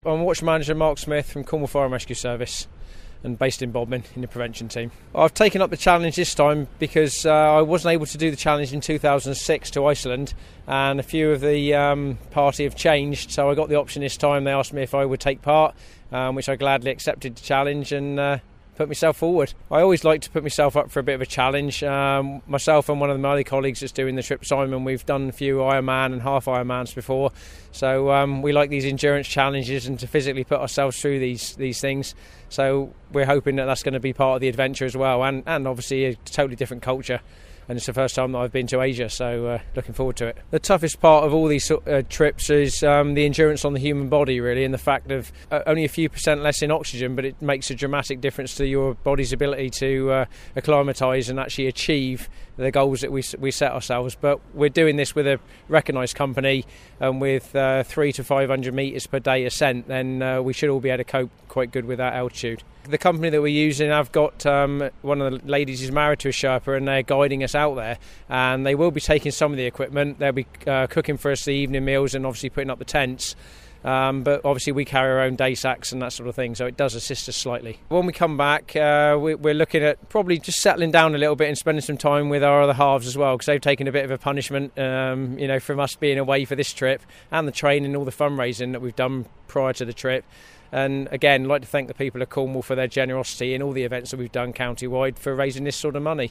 I'm watch manager Mark Smith from Cornwall Fire and Rescue Service and based in Bodmin in the prevention team. I've taken up the challenge this time because I wasn't able to do the challenge in 2006 to Iceland, and a few of the party have changed, so I got the option this time. They asked me if I would take part, which I gladly accepted the challenge and put myself forward. I always like to put myself up for a bit of a challenge. Myself and one of my other colleagues that's doing the trip, Simon, we've done a few Ironman and half Ironmans before, so we like these endurance challenges and to physically put ourselves through these things. So we're hoping that that's going to be part of the adventure as well, and obviously a totally different culture. And it's the first time that I've been to Asia, so looking forward to it. The toughest part of all these trips is the endurance on the human body, really, and the fact of only a few % less in oxygen, but it makes a dramatic difference to your body's ability to acclimatise and actually achieve the goals that we set ourselves. But we're doing this with a recognised company, and with 300 to 500 metres per day ascent, then we should all be able to cope quite good with that altitude. The company that we're using, I've got one of the ladies who's married to a Sherpa, and they're guiding us out there, and they will be taking some of the equipment. They'll be cooking for us the evening meals and obviously putting up the tents. But obviously we carry our own day sacks and that sort of thing, so it does assist us slightly. When we come back, we're looking at probably just settling down a little bit and spending some time with our other halves as well, because they've taken a bit of a punishment from us being away for this trip and the training, all the fundraising that we've done prior to the trip. And again, I'd like to thank the people of Cornwall for their generosity in all the events that we've done county-wide for raising this sort of money.